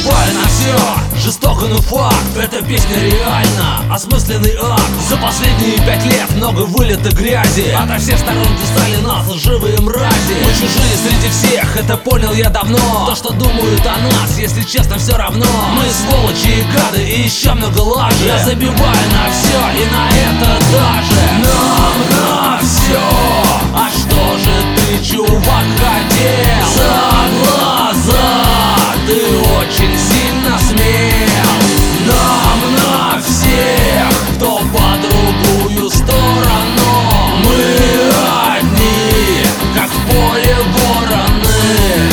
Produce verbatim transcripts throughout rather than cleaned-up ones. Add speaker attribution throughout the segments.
Speaker 1: забиваю на все. Жестоко, но факт, эта песня реально осмысленный акт. За последние пять лет много вылито грязи. Ото всех сторон кусали нас лживые мрази. Мы чужие среди всех, это понял я давно. То, что думают о нас, если честно, все равно. Мы сволочи и гады, и еще много лажи. Я забиваю на все, и на это даже. Нам на все. А что же ты, чувак, хотел? За глаза ты очень сильно смел. Нам на всех, кто по другую сторону. Мы одни, как в поле вороны.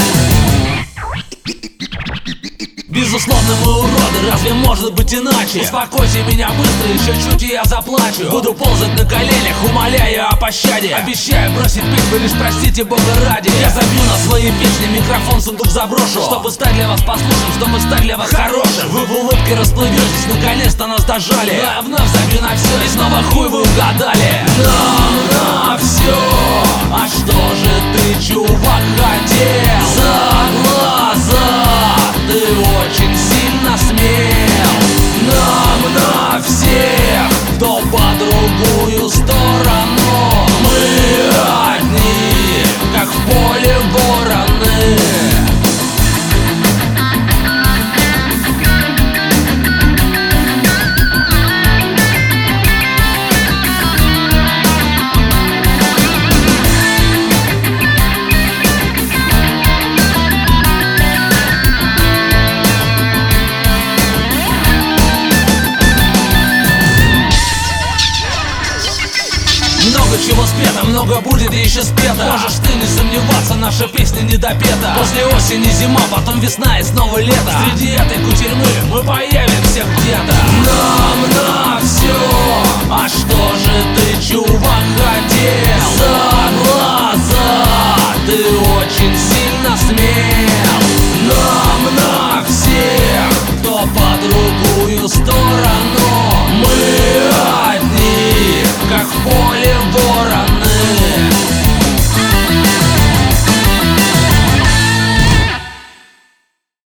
Speaker 1: Безусловно, мы уроды, разве может быть иначе? Успокойте меня быстро, еще чуть и я заплачу. Буду ползать на коленях, умоляя о пощаде. Обещаю бросить пить, вы лишь простите Бога ради. Я забью на свои песни, микрофон в сундук заброшу, чтобы стать для вас послушным, чтобы стать для вас хорошим. Вы в улыбке расплыветесь, наконец-то нас дожали. Я вновь забью на все, и снова хуй вы угадали. Нам на все. А что же ты, чувак, хотел? За глаза ты очень сильно смел. Нам на всех, кто по другую сторону. Мы одни, как в поле вороны. Много чего спето, много будет еще спето. Можешь ты не сомневаться, наша песня не допета. После осени зима, потом весна и снова лето. Среди этой кутерьмы мы появимся.